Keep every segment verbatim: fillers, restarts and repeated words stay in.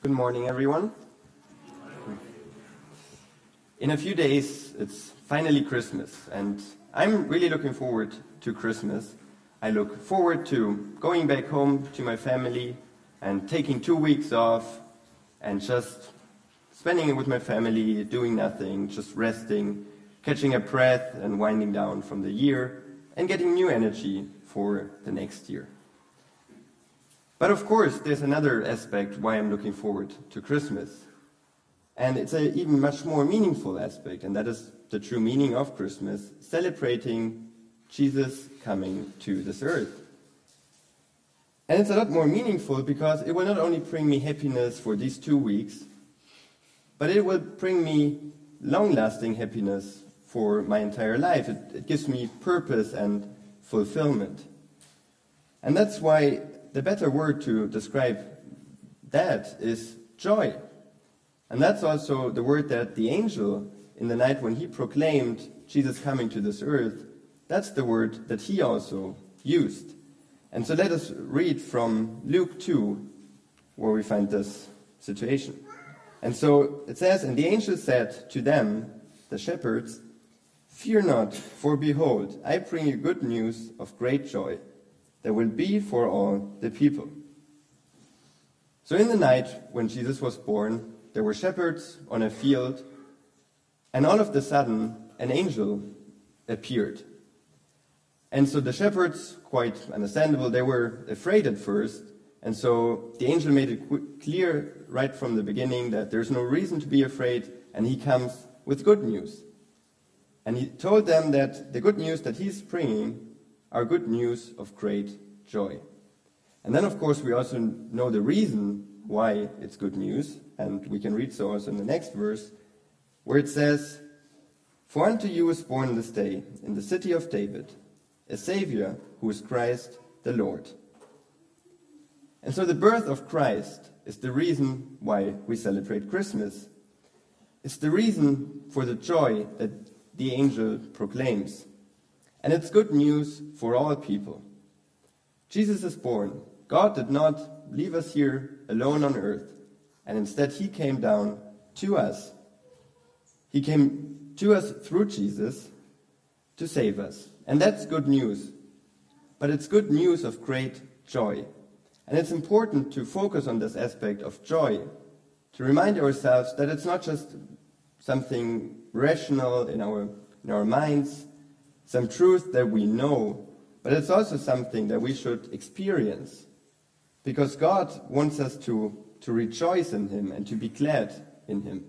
Good morning, everyone. In a few days, it's finally Christmas, and I'm really looking forward to Christmas. I look forward to going back home to my family and taking two weeks off and just spending it with my family, doing nothing, just resting, catching a breath and winding down from the year and getting new energy for the next year. But of course, there's another aspect why I'm looking forward to Christmas. And it's an even much more meaningful aspect, and that is the true meaning of Christmas, celebrating Jesus coming to this earth. And it's a lot more meaningful because it will not only bring me happiness for these two weeks, but it will bring me long-lasting happiness for my entire life. It, it gives me purpose and fulfillment. And that's why the better word to describe that is joy. And that's also the word that the angel, in the night when he proclaimed Jesus coming to this earth, that's the word that he also used. And so let us read from Luke two, where we find this situation. And so it says, "And the angel said to them, the shepherds, 'Fear not, for behold, I bring you good news of great joy that will be for all the people.'" So in the night when Jesus was born, there were shepherds on a field, and all of a sudden, an angel appeared. And so the shepherds, quite understandable, they were afraid at first, and so the angel made it qu- clear right from the beginning that there's no reason to be afraid, and he comes with good news. And he told them that the good news that he's bringing are good news of great joy. And then, of course, we also know the reason why it's good news, and we can read so also in the next verse, where it says, "For unto you is born this day in the city of David a Savior who is Christ the Lord." And so the birth of Christ is the reason why we celebrate Christmas. It's the reason for the joy that the angel proclaims. And it's good news for all people. Jesus is born. God did not leave us here alone on earth, and instead he came down to us. He came to us through Jesus to save us. And that's good news. But it's good news of great joy. And it's important to focus on this aspect of joy, to remind ourselves that it's not just something rational in our, in our minds, some truth that we know, but it's also something that we should experience. Because God wants us to, to rejoice in him and to be glad in him.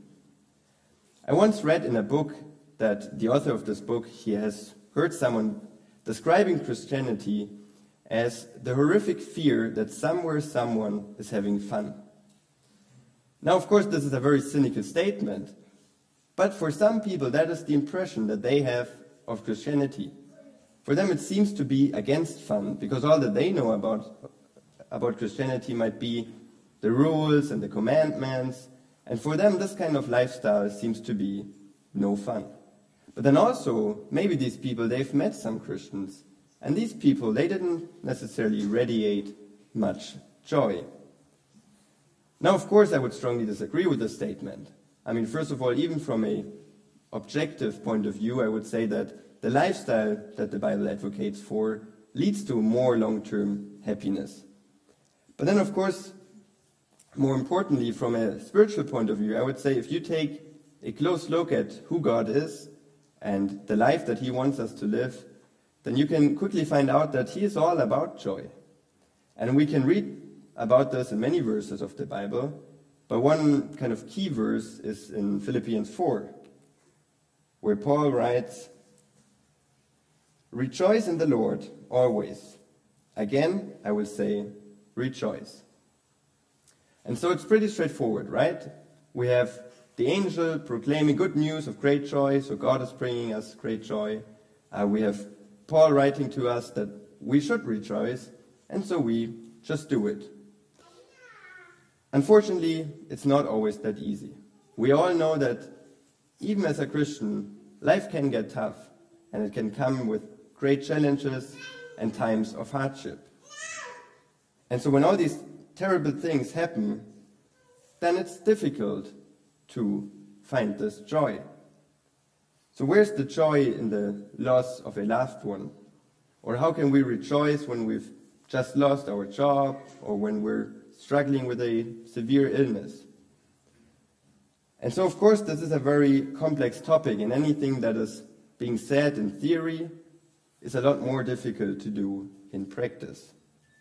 I once read in a book that the author of this book, he has heard someone describing Christianity as the horrific fear that somewhere someone is having fun. Now, of course, this is a very cynical statement, but for some people that is the impression that they have of Christianity. For them it seems to be against fun, because all that they know about, about Christianity might be the rules and the commandments, and for them this kind of lifestyle seems to be no fun. But then also, maybe these people, they've met some Christians, and these people, they didn't necessarily radiate much joy. Now, of course, I would strongly disagree with this statement. I mean, first of all, even from a objective point of view, I would say that the lifestyle that the Bible advocates for leads to more long-term happiness. But then, of course, more importantly, from a spiritual point of view, I would say if you take a close look at who God is and the life that he wants us to live, then you can quickly find out that he is all about joy. And we can read about this in many verses of the Bible, but one kind of key verse is in Philippians four, where Paul writes, "Rejoice in the Lord always. Again, I will say, rejoice." And so it's pretty straightforward, right? We have the angel proclaiming good news of great joy, so God is bringing us great joy. Uh, we have Paul writing to us that we should rejoice, and so we just do it. Unfortunately, it's not always that easy. We all know that even as a Christian, life can get tough, and it can come with great challenges and times of hardship. And so when all these terrible things happen, then it's difficult to find this joy. So where's the joy in the loss of a loved one? Or how can we rejoice when we've just lost our job or when we're struggling with a severe illness? And so, of course, this is a very complex topic, and anything that is being said in theory is a lot more difficult to do in practice.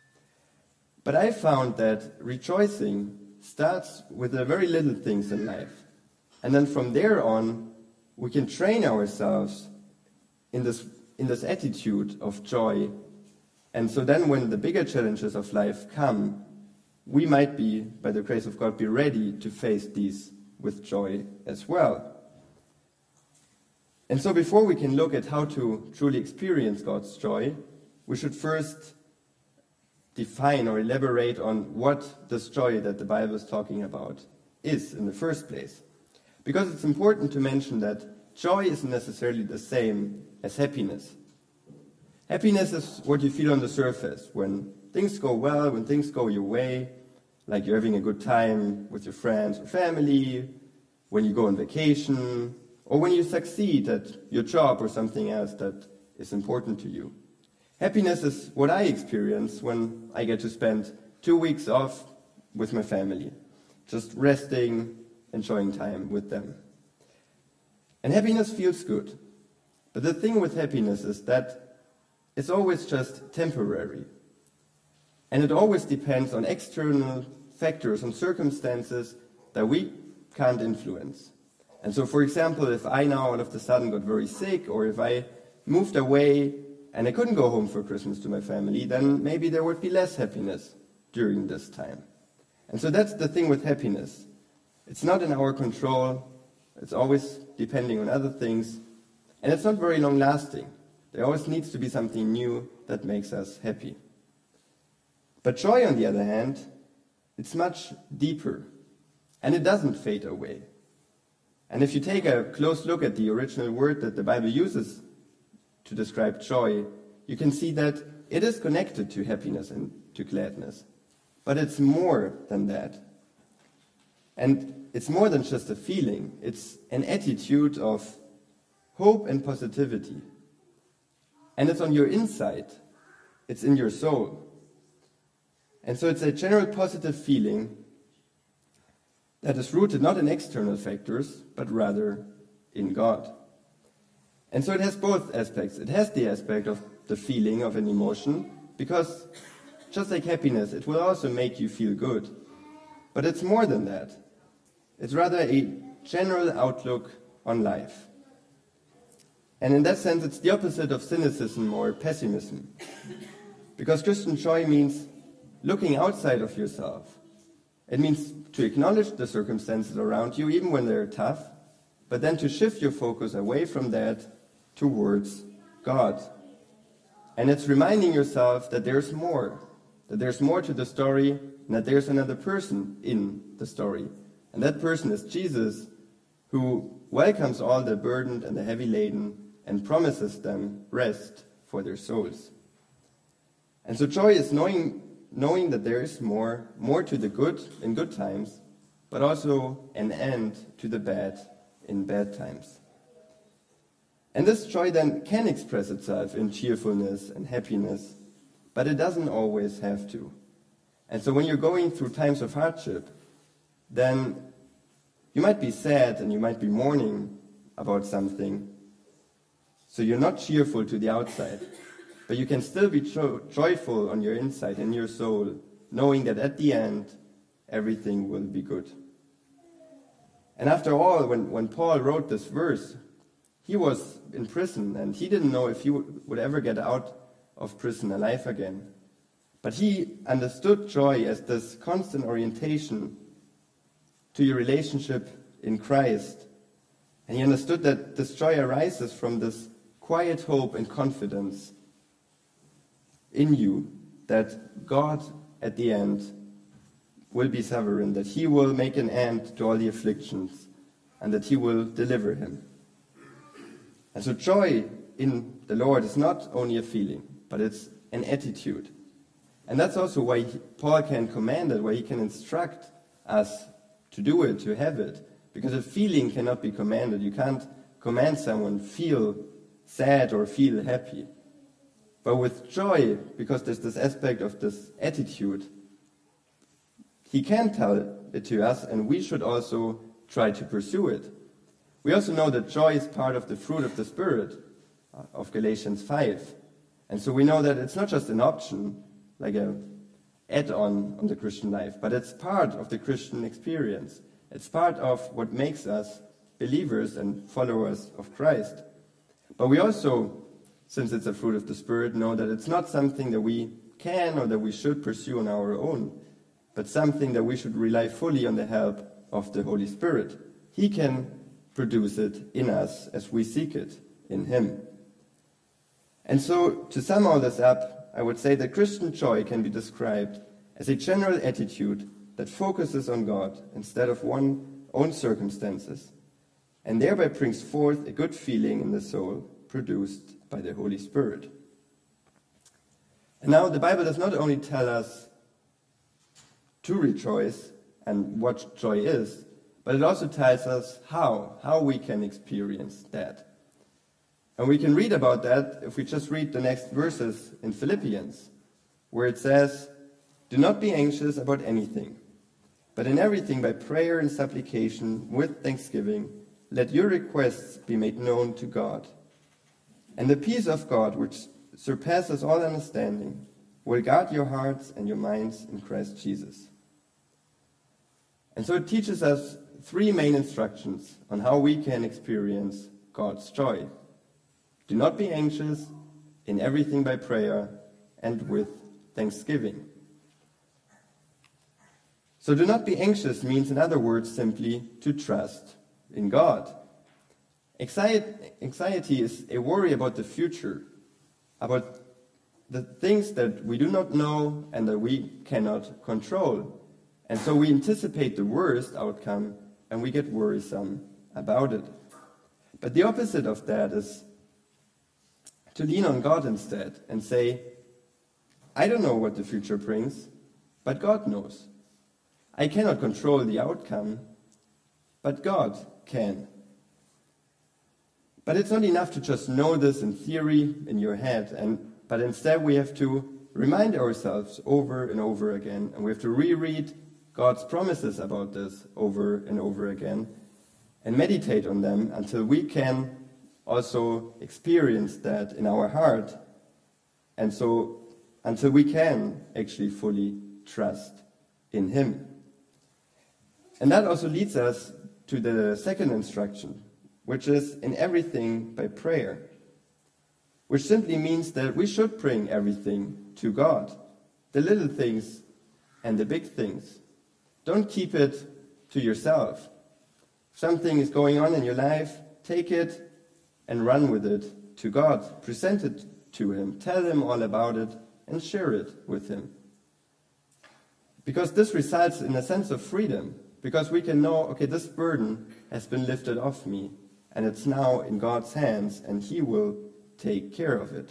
But I found that rejoicing starts with the very little things in life. And then from there on, we can train ourselves in this, in this attitude of joy. And so then when the bigger challenges of life come, we might be, by the grace of God, be ready to face these with joy as well. And so before we can look at how to truly experience God's joy, we should first define or elaborate on what this joy that the Bible is talking about is in the first place. Because it's important to mention that joy isn't necessarily the same as happiness. Happiness is what you feel on the surface, when things go well, when things go your way, like you're having a good time with your friends or family, when you go on vacation, or when you succeed at your job or something else that is important to you. Happiness is what I experience when I get to spend two weeks off with my family, just resting, enjoying time with them. And happiness feels good. But the thing with happiness is that it's always just temporary. And it always depends on external factors, on circumstances that we can't influence. And so, for example, if I now all of a sudden got very sick, or if I moved away and I couldn't go home for Christmas to my family, then maybe there would be less happiness during this time. And so that's the thing with happiness. It's not in our control. It's always depending on other things. And it's not very long-lasting. There always needs to be something new that makes us happy. But joy, on the other hand, it's much deeper. And it doesn't fade away. And if you take a close look at the original word that the Bible uses to describe joy, you can see that it is connected to happiness and to gladness. But it's more than that. And it's more than just a feeling. It's an attitude of hope and positivity. And it's on your inside. It's in your soul. And so it's a general positive feeling that is rooted not in external factors, but rather in God. And so it has both aspects. It has the aspect of the feeling of an emotion, because just like happiness, it will also make you feel good. But it's more than that. It's rather a general outlook on life. And in that sense, it's the opposite of cynicism or pessimism. Because Christian joy means looking outside of yourself. It means to acknowledge the circumstances around you, even when they're tough, but then to shift your focus away from that towards God. And it's reminding yourself that there's more, that there's more to the story, and that there's another person in the story. And that person is Jesus, who welcomes all the burdened and the heavy laden and promises them rest for their souls. And so joy is knowing, knowing that there is more, more to the good in good times, but also an end to the bad in bad times. And this joy then can express itself in cheerfulness and happiness, but it doesn't always have to. And so when you're going through times of hardship, then you might be sad and you might be mourning about something. So you're not cheerful to the outside, but you can still be jo- joyful on your inside, in your soul, knowing that at the end, everything will be good. And after all, when, when Paul wrote this verse, he was in prison, and he didn't know if he would, would ever get out of prison alive again. But he understood joy as this constant orientation to your relationship in Christ. And he understood that this joy arises from this quiet hope and confidence in you that God, at the end, will be sovereign, that he will make an end to all the afflictions, and that he will deliver him. And so joy in the Lord is not only a feeling, but it's an attitude. And that's also why he, Paul can command it, why he can instruct us to do it, to have it. Because a feeling cannot be commanded. You can't command someone feel sad or feel happy. But with joy, because there's this aspect of this attitude, he can tell it to us, and we should also try to pursue it. We also know that joy is part of the fruit of the Spirit of Galatians five. And so we know that it's not just an option, like a add-on on the Christian life, but it's part of the Christian experience. It's part of what makes us believers and followers of Christ. But we also, since it's a fruit of the Spirit, know that it's not something that we can or that we should pursue on our own, but something that we should rely fully on the help of the Holy Spirit. He can produce it in us as we seek it in Him. And so, to sum all this up, I would say that Christian joy can be described as a general attitude that focuses on God instead of one's own circumstances, and thereby brings forth a good feeling in the soul produced by the Holy Spirit. And now the Bible does not only tell us to rejoice and what joy is, but it also tells us how, how we can experience that. And we can read about that if we just read the next verses in Philippians, where it says, "Do not be anxious about anything, but in everything by prayer and supplication with thanksgiving, let your requests be made known to God. And the peace of God, which surpasses all understanding, will guard your hearts and your minds in Christ Jesus." And so it teaches us three main instructions on how we can experience God's joy. Do not be anxious, in everything by prayer and with thanksgiving. So do not be anxious means, in other words, simply to trust in God. Anxiety is a worry about the future, about the things that we do not know and that we cannot control. And so we anticipate the worst outcome and we get worrisome about it. But the opposite of that is to lean on God instead and say, I don't know what the future brings, but God knows. I cannot control the outcome, but God can. But it's not enough to just know this in theory, in your head, and but instead we have to remind ourselves over and over again, and we have to reread God's promises about this over and over again, and meditate on them until we can also experience that in our heart, and so until we can actually fully trust in Him. And that also leads us to the second instruction, which is in everything by prayer, which simply means that we should bring everything to God, the little things and the big things. Don't keep it to yourself. If something is going on in your life, take it and run with it to God. Present it to Him. Tell Him all about it and share it with Him. Because this results in a sense of freedom. Because we can know, okay, this burden has been lifted off me, and it's now in God's hands, and He will take care of it.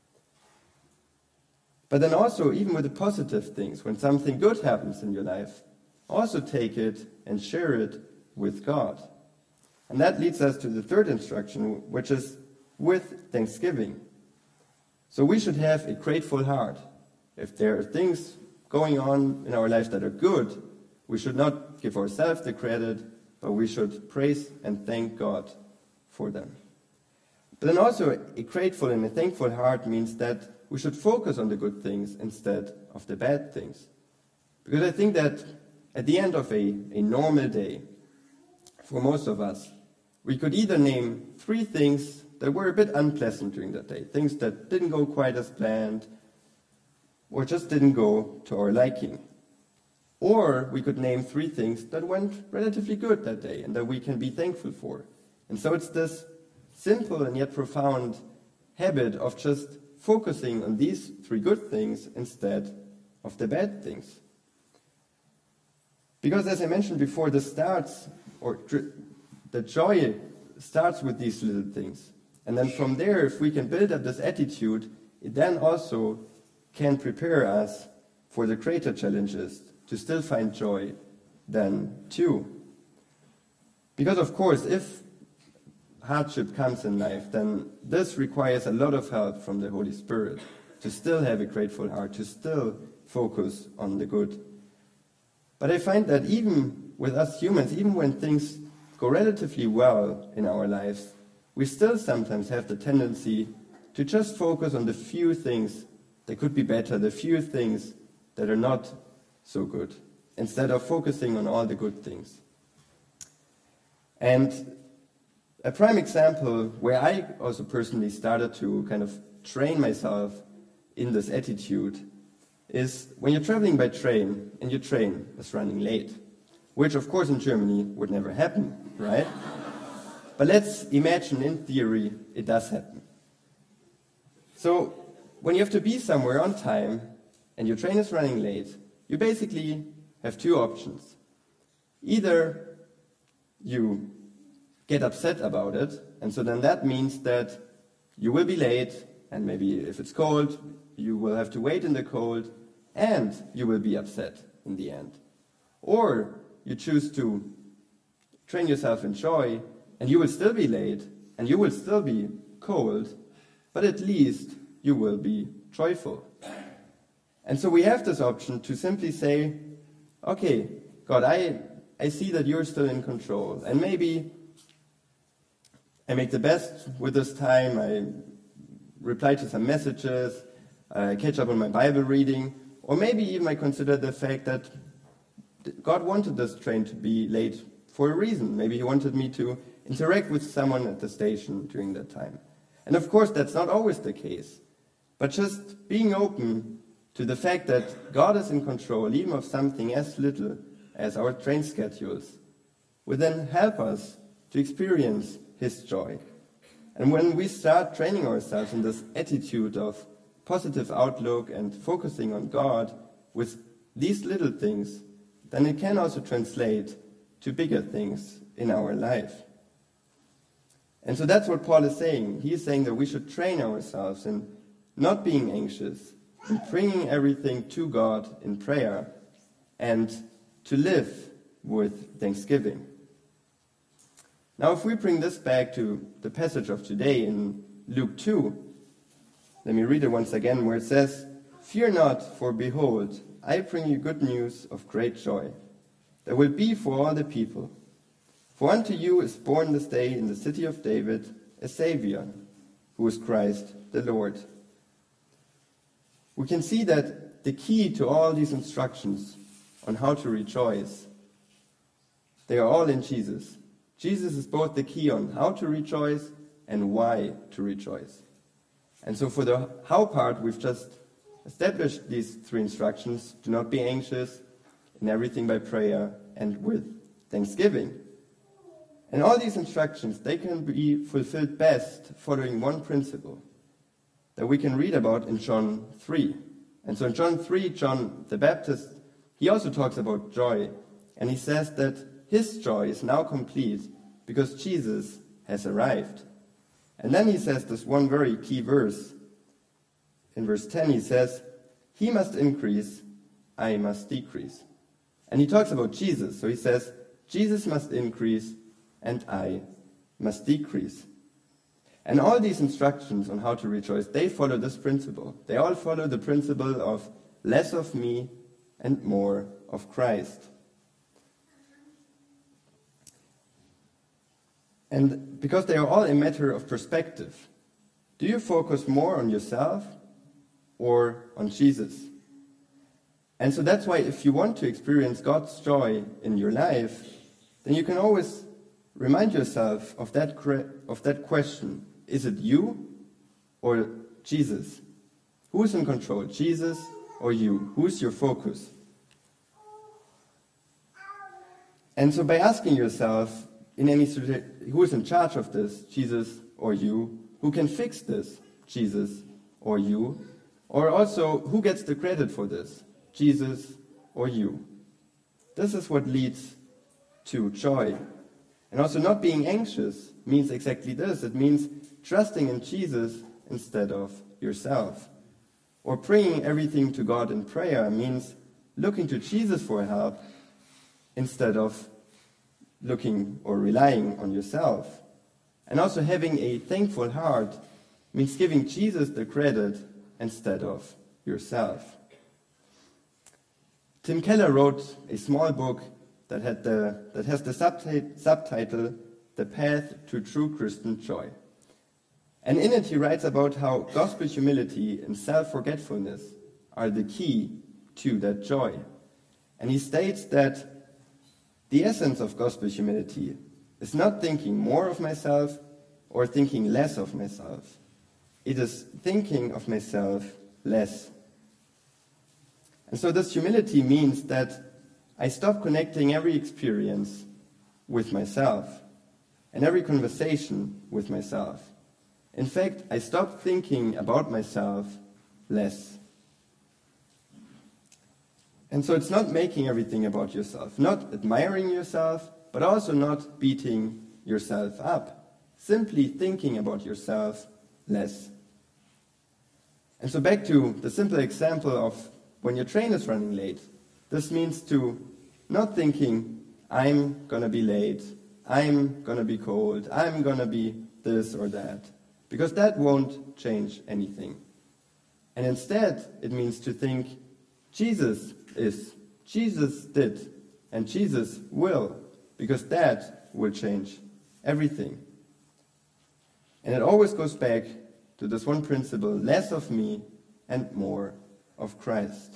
But then also, even with the positive things, when something good happens in your life, also take it and share it with God. And that leads us to the third instruction, which is with thanksgiving. So we should have a grateful heart. If there are things going on in our lives that are good, we should not give ourselves the credit, but we should praise and thank God for them. But then also a grateful and a thankful heart means that we should focus on the good things instead of the bad things. Because I think that at the end of a, a normal day, for most of us, we could either name three things that were a bit unpleasant during that day, things that didn't go quite as planned, or just didn't go to our liking. Or we could name three things that went relatively good that day and that we can be thankful for. And so it's this simple and yet profound habit of just focusing on these three good things instead of the bad things. Because as I mentioned before, this starts, or the joy starts with these little things. And then from there, if we can build up this attitude, it then also can prepare us for the greater challenges to still find joy than two. Because of course, if hardship comes in life, then this requires a lot of help from the Holy Spirit to still have a grateful heart, to still focus on the good. But I find that even with us humans, even when things go relatively well in our lives, we still sometimes have the tendency to just focus on the few things that could be better, the few things that are not so good, instead of focusing on all the good things. And a prime example where I also personally started to kind of train myself in this attitude is when you're traveling by train and your train is running late, which of course in Germany would never happen, right? But let's imagine in theory it does happen. So when you have to be somewhere on time and your train is running late, you basically have two options. Either you get upset about it, and so then that means that you will be late, and maybe if it's cold, you will have to wait in the cold, and you will be upset in the end. Or you choose to train yourself in joy, and you will still be late, and you will still be cold, but at least you will be joyful. And so we have this option to simply say, okay, God, I, I see that you're still in control, and maybe I make the best with this time, I reply to some messages, I catch up on my Bible reading, or maybe even I consider the fact that God wanted this train to be late for a reason. Maybe he wanted me to interact with someone at the station during that time. And of course, that's not always the case. But just being open to the fact that God is in control, even of something as little as our train schedules, will then help us to experience his joy. And when we start training ourselves in this attitude of positive outlook and focusing on God with these little things, then it can also translate to bigger things in our life. And so that's what Paul is saying. He is saying that we should train ourselves in not being anxious, in bringing everything to God in prayer, and to live with thanksgiving. Now, if we bring this back to the passage of today in Luke two, let me read it once again, where it says, "Fear not, for behold, I bring you good news of great joy. There will be for all the people. For unto you is born this day in the city of David a Savior, who is Christ the Lord." We can see that the key to all these instructions on how to rejoice, they are all in Jesus. Jesus is both the key on how to rejoice and why to rejoice. And so for the how part, we've just established these three instructions: do not be anxious, in everything by prayer and with thanksgiving. And all these instructions, they can be fulfilled best following one principle that we can read about in John three. And so in John three, John the Baptist, he also talks about joy. And he says that his joy is now complete because Jesus has arrived. And then he says this one very key verse. In verse ten, he says, "He must increase, I must decrease." And he talks about Jesus. So he says, Jesus must increase and I must decrease. And all these instructions on how to rejoice, they follow this principle. They all follow the principle of less of me and more of Christ. And because they are all a matter of perspective, do you focus more on yourself or on Jesus? And so that's why if you want to experience God's joy in your life, then you can always remind yourself of that, of that question. Is it you or Jesus? Who's in control, Jesus or you? Who's your focus? And so by asking yourself, in any who is in charge of this, Jesus or you? Who can fix this, Jesus or you? Or also, who gets the credit for this, Jesus or you? This is what leads to joy. And also, not being anxious means exactly this. It means trusting in Jesus instead of yourself. Or bringing everything to God in prayer means looking to Jesus for help instead of looking or relying on yourself. And also having a thankful heart means giving Jesus the credit instead of yourself. Tim Keller wrote a small book that, had the, that has the subti- subtitle, The Path to True Christian Joy. And in it he writes about how gospel humility and self-forgetfulness are the key to that joy. And he states that the essence of gospel humility is not thinking more of myself or thinking less of myself. It is thinking of myself less. And so this humility means that I stop connecting every experience with myself and every conversation with myself. In fact, I stop thinking about myself less. And so it's not making everything about yourself, not admiring yourself, but also not beating yourself up. Simply thinking about yourself less. And so back to the simple example of when your train is running late. This means to not thinking, I'm going to be late, I'm going to be cold, I'm going to be this or that. Because that won't change anything. And instead, it means to think, Jesus is, Jesus did, and Jesus will, because that will change everything. And it always goes back to this one principle, less of me and more of Christ.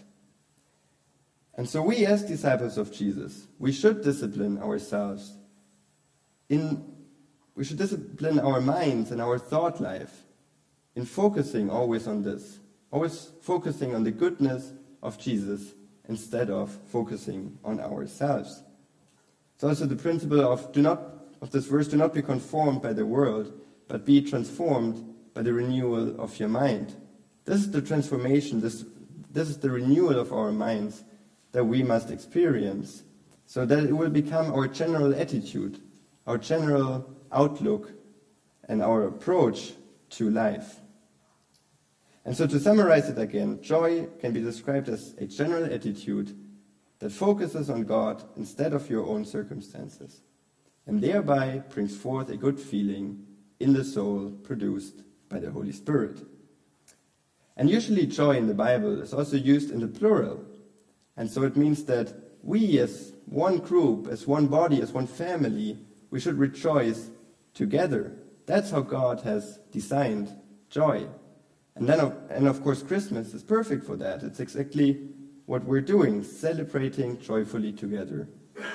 And so we as disciples of Jesus, we should discipline ourselves. In, we should discipline our minds and our thought life in focusing always on this, always focusing on the goodness of Jesus instead of focusing on ourselves. It's also the principle of do not of this verse, do not be conformed by the world, but be transformed by the renewal of your mind. This is the transformation, this, this is the renewal of our minds that we must experience, so that it will become our general attitude, our general outlook, and our approach to life. And so to summarize it again, joy can be described as a general attitude that focuses on God instead of your own circumstances, and thereby brings forth a good feeling in the soul produced by the Holy Spirit. And usually joy in the Bible is also used in the plural. And so it means that we as one group, as one body, as one family, we should rejoice together. That's how God has designed joy. And then, and of course, Christmas is perfect for that. It's exactly what we're doing, celebrating joyfully together.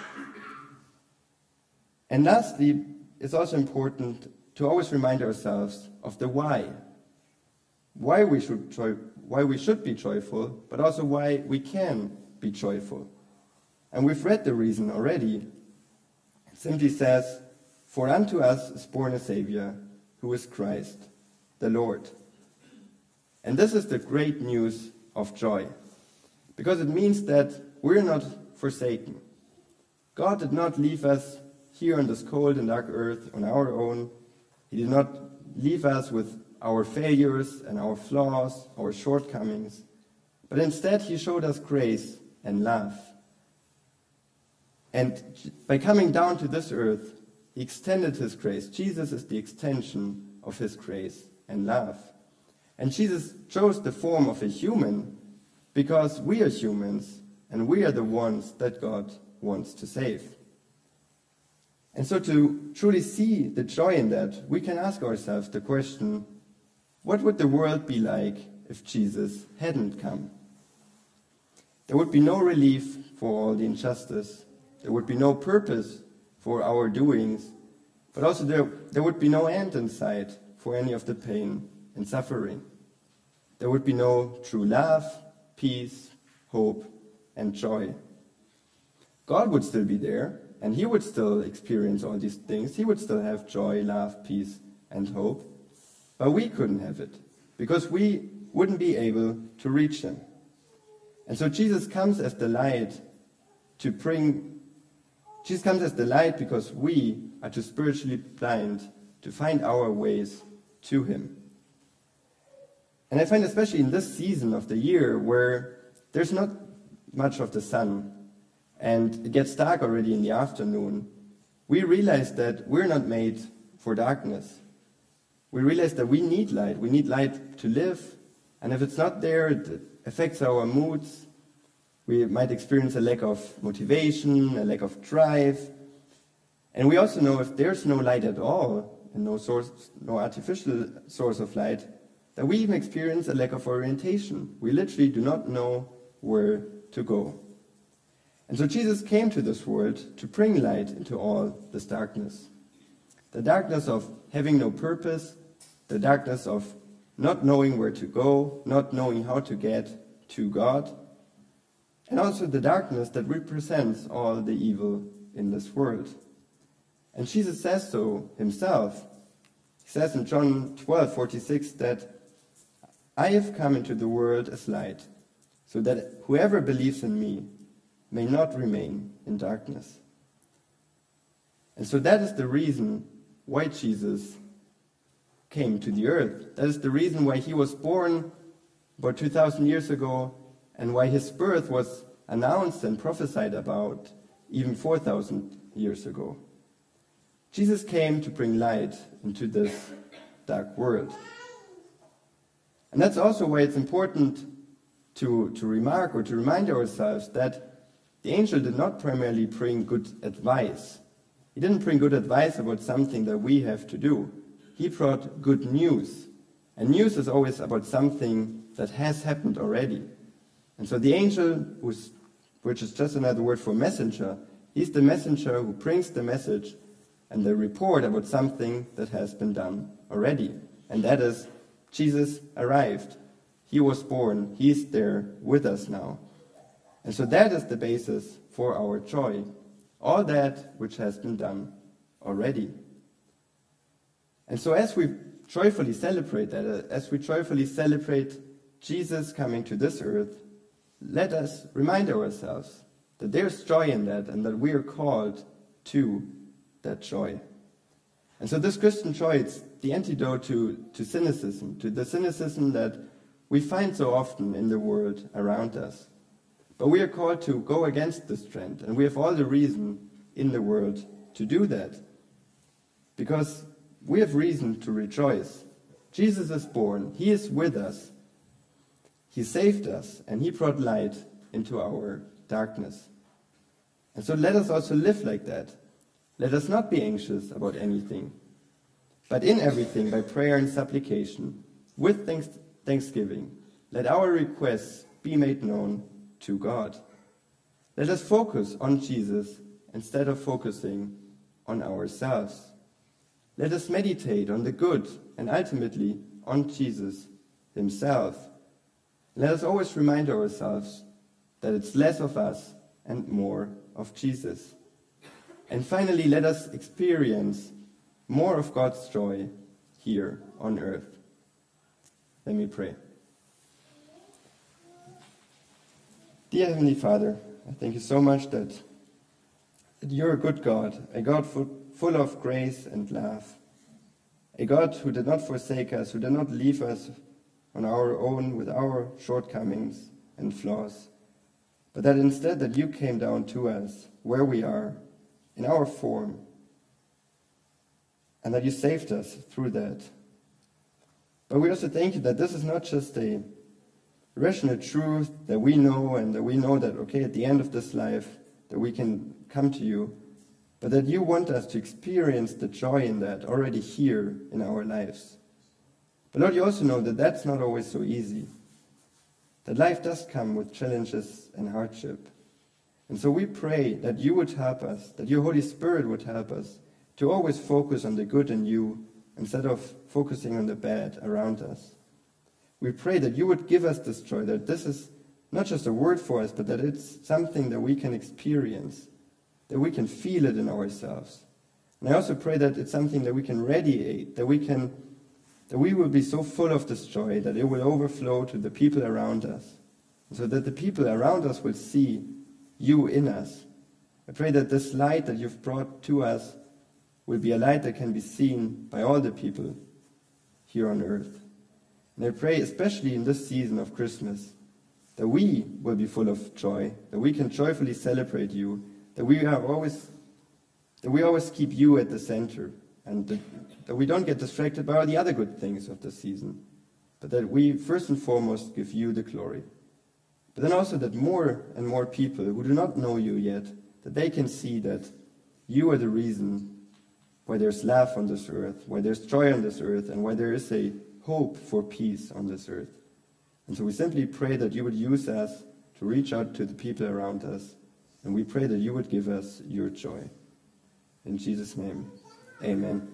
And lastly, it's also important to always remind ourselves of the why. Why we should joy, why we should be joyful, but also why we can be joyful. And we've read the reason already. It simply says, "For unto us is born a Savior, who is Christ, the Lord." And this is the great news of joy, because it means that we're not forsaken. God did not leave us here on this cold and dark earth on our own. He did not leave us with our failures and our flaws, our shortcomings, but instead he showed us grace and love. And by coming down to this earth, he extended his grace. Jesus is the extension of his grace and love. And Jesus chose the form of a human because we are humans and we are the ones that God wants to save. And so to truly see the joy in that, we can ask ourselves the question, what would the world be like if Jesus hadn't come? There would be no relief for all the injustice. There would be no purpose for our doings. But also there, there would be no end in sight for any of the pain and suffering. There would be no true love, peace, hope, and joy. God would still be there, and he would still experience all these things. He would still have joy, love, peace, and hope. But we couldn't have it, because we wouldn't be able to reach him. And so Jesus comes as the light to bring, Jesus comes as the light because we are too spiritually blind to find our ways to him. And I find especially in this season of the year where there's not much of the sun, and it gets dark already in the afternoon, we realize that we're not made for darkness. We realize that we need light. We need light to live. And if it's not there, it affects our moods. We might experience a lack of motivation, a lack of drive. And we also know if there's no light at all, and no source, no artificial source of light, that we even experience a lack of orientation. We literally do not know where to go. And so Jesus came to this world to bring light into all this darkness. The darkness of having no purpose, the darkness of not knowing where to go, not knowing how to get to God, and also the darkness that represents all the evil in this world. And Jesus says so himself. He says in John twelve forty-six that I have come into the world as light, so that whoever believes in me may not remain in darkness. And so that is the reason why Jesus came to the earth. That is the reason why he was born about two thousand years ago, and why his birth was announced and prophesied about even four thousand years ago. Jesus came to bring light into this dark world. And that's also why it's important to, to remark or to remind ourselves that the angel did not primarily bring good advice. He didn't bring good advice about something that we have to do. He brought good news. And news is always about something that has happened already. And so the angel, who's, which is just another word for messenger, he's the messenger who brings the message and the report about something that has been done already. And that is, Jesus arrived. He was born. He's there with us now. And so that is the basis for our joy. All that which has been done already. And so as we joyfully celebrate that, as we joyfully celebrate Jesus coming to this earth, let us remind ourselves that there's joy in that and that we are called to that joy. And so this Christian joy, it's the antidote to, to cynicism, to the cynicism that we find so often in the world around us. But we are called to go against this trend, and we have all the reason in the world to do that. Because we have reason to rejoice. Jesus is born. He is with us. He saved us, and he brought light into our darkness. And so let us also live like that. Let us not be anxious about anything, but in everything, by prayer and supplication, with thanks, thanksgiving, let our requests be made known to God. Let us focus on Jesus instead of focusing on ourselves. Let us meditate on the good and ultimately on Jesus himself. Let us always remind ourselves that it's less of us and more of Jesus. And finally, let us experience more of God's joy here on earth. Let me pray. Dear Heavenly Father, I thank you so much that, that you're a good God, a God full, full of grace and love, a God who did not forsake us, who did not leave us on our own with our shortcomings and flaws, but that instead that you came down to us where we are, in our form, and that you saved us through that. But we also thank you that this is not just a rational truth that we know, and that we know that, okay, at the end of this life, that we can come to you, but that you want us to experience the joy in that already here in our lives. But Lord, you also know that that's not always so easy, that life does come with challenges and hardship. And so we pray that you would help us, that your Holy Spirit would help us to always focus on the good in you instead of focusing on the bad around us. We pray that you would give us this joy, that this is not just a word for us, but that it's something that we can experience, that we can feel it in ourselves. And I also pray that it's something that we can radiate, that we can, that we will be so full of this joy that it will overflow to the people around us, so that the people around us will see you in us. I pray that this light that you've brought to us will be a light that can be seen by all the people here on earth. And I pray, especially in this season of Christmas, that we will be full of joy, that we can joyfully celebrate you, that we are always, that we always keep you at the center, and that, that we don't get distracted by all the other good things of the season, but that we first and foremost give you the glory. But then also that more and more people who do not know you yet, that they can see that you are the reason why there's love on this earth, why there's joy on this earth, and why there is a hope for peace on this earth. And so we simply pray that you would use us to reach out to the people around us, and we pray that you would give us your joy. In Jesus' name, amen.